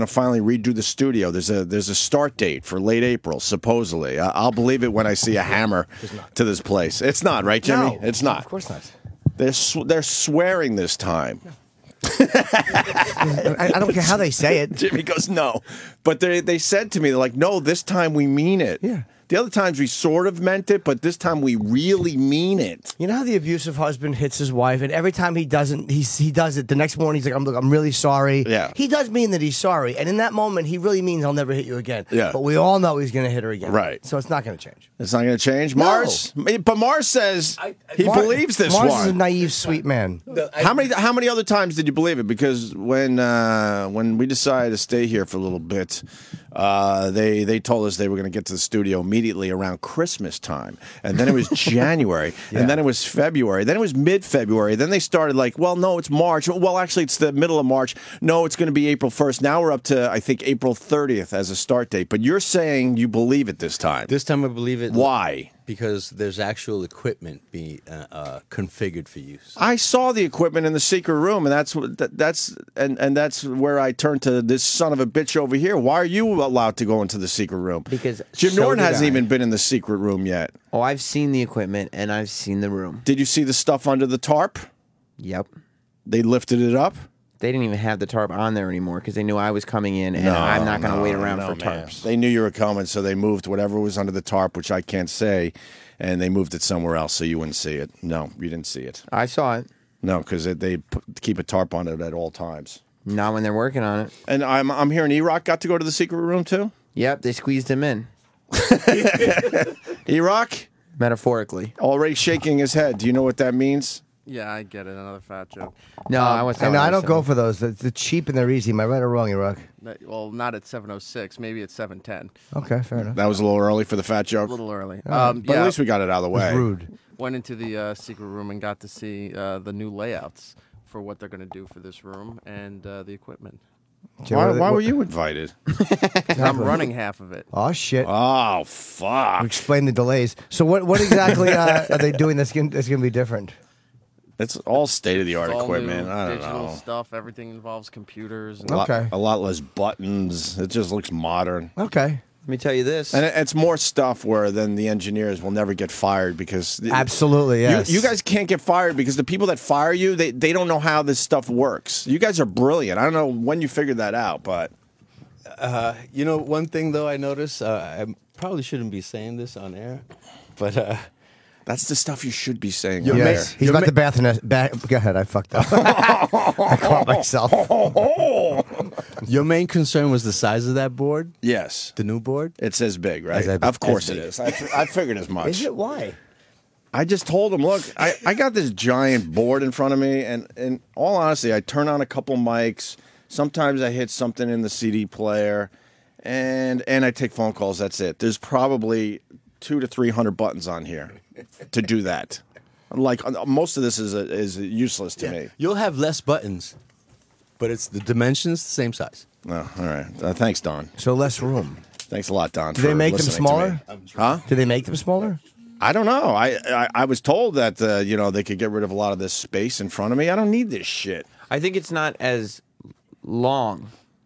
to finally redo the studio. There's a start date for late April, supposedly. I'll believe it when I see a hammer to this place. It's not, right, Jimmy? No, it's not. Of course not. They're swearing this time. I don't care how they say it. Jimmy goes, no. But they said to me, they're like, no, this time we mean it. Yeah. The other times we sort of meant it, but this time we really mean it. You know how the abusive husband hits his wife, and every time he doesn't, he does it. The next morning, he's like, I'm really sorry. Yeah. He does mean that he's sorry, and in that moment, he really means I'll never hit you again. Yeah. But we all know he's going to hit her again. Right. So it's not going to change. It's not going to change. No. Mars, but Mars says he believes this Mars one. is a naive, sweet man. How many other times did you believe it? Because when we decided to stay here for a little bit, they told us they were going to get to the studio immediately around Christmas time, and then it was January, and then it was February, then it was mid-February, then they started like, well, no, it's March. Well, actually, it's the middle of March. No, it's going to be April 1st. Now we're up to, I think, April 30th as a start date. But you're saying you believe it this time. This time I believe it. Why? Because there's actual equipment being configured for use. I saw the equipment in the secret room, and that's where I turned to this son of a bitch over here. Why are you allowed to go into the secret room? Because Jim so Norton did hasn't I. even been in the secret room yet. Oh, I've seen the equipment and I've seen the room. Did you see the stuff under the tarp? Yep. They lifted it up? They didn't even have the tarp on there anymore because they knew I was coming in, and I'm not going to wait around for tarps. They knew you were coming, so they moved whatever was under the tarp, which I can't say, and they moved it somewhere else so you wouldn't see it. No, you didn't see it. I saw it. No, because they keep a tarp on it at all times. Not when they're working on it. And I'm hearing E-Rock got to go to the secret room too? Yep, they squeezed him in. E-Rock? Metaphorically. Already shaking his head. Do you know what that means? Yeah, I get it. Another fat joke. No, I was. And I don't go for those. They're cheap and they're easy. Am I right or wrong, Iraq? Well, not at 7:06. Maybe at 7:10. Okay, fair enough. That was a little early for the fat A joke. little early. But at least we got it out of the way. Rude. Went into the secret room and got to see the new layouts for what they're going to do for this room and the equipment. Why were you invited? I'm running half of it. Oh shit! Oh fuck! Explain the delays. So what exactly are they doing that's going to be different? It's all state-of-the-art All equipment. new I don't digital know. stuff. Everything involves computers. And Okay. A lot less buttons. It just looks modern. Okay. Let me tell you this. And it's more stuff where then the engineers will never get fired because Absolutely, yes. you guys can't get fired because the people that fire you they don't know how this stuff works. You guys are brilliant. I don't know when you figured that out, but You know, one thing though I noticed, I probably shouldn't be saying this on air, but that's the stuff you should be saying. Your on ma- air. He's about the back. Go ahead. I fucked up. I caught myself. your main concern was the size of that board, Yes, the new board. it's as big, right? As Of course as it big. is. I figured as much. Is it? Why? I just told him, look, I got this giant board in front of me, and in all honesty, I turn on a couple mics. Sometimes I hit something in the CD player, and I take phone calls. That's it. There's probably 200 to 300 buttons on here to do that. Like most of this is useless to me. You'll have less buttons, but it's the dimensions the same size. Oh, all right. Thanks, Don. So less room. Thanks a lot, Don. Do they for make them listening to me. smaller? Huh? Do they make them smaller? I don't know. I was told that they could get rid of a lot of this space in front of me. I don't need this shit. I think it's not as long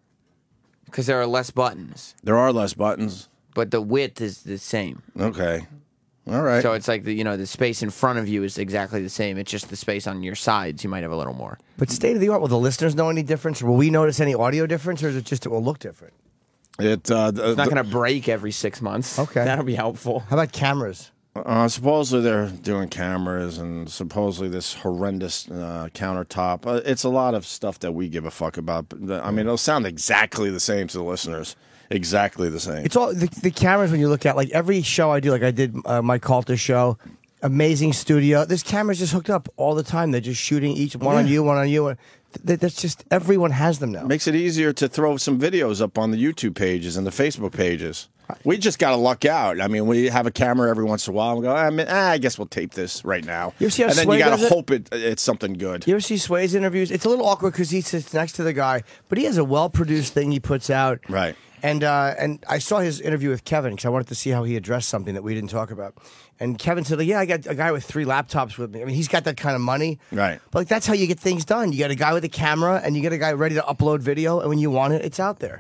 because there are less buttons, There are less buttons. but the width is the same. Okay. All right. So it's like the space in front of you is exactly the same. It's just the space on your sides you might have a little more. But state of the art, will the listeners know any difference? Will we notice any audio difference, or is it just it will look different? It's not going to break every 6 months. Okay. That'll be helpful. How about cameras? Supposedly they're doing cameras and supposedly this horrendous countertop. It's a lot of stuff that we give a fuck about. I mean, it'll sound exactly the same to the listeners. Exactly the same. It's all the cameras when you look at like every show I do, like I did my Calter show, amazing studio. This camera's just hooked up all the time. They're just shooting each one on you, one on you. That's just everyone has them now. Makes it easier to throw some videos up on the YouTube pages and the Facebook pages. We just got to luck out. I mean, we have a camera every once in a while and go, I guess we'll tape this right now. You ever see how and then Sway you got does to it? hope it's something good. You ever see Sway's interviews? It's a little awkward because he sits next to the guy, but he has a well-produced thing he puts out. Right. And I saw his interview with Kevin because I wanted to see how he addressed something that we didn't talk about. And Kevin said, like, yeah, I got a guy with 3 laptops with me. I mean, he's got that kind of money. Right. But like, that's how you get things done. You got a guy with a camera and you get a guy ready to upload video. And when you want it, it's out there.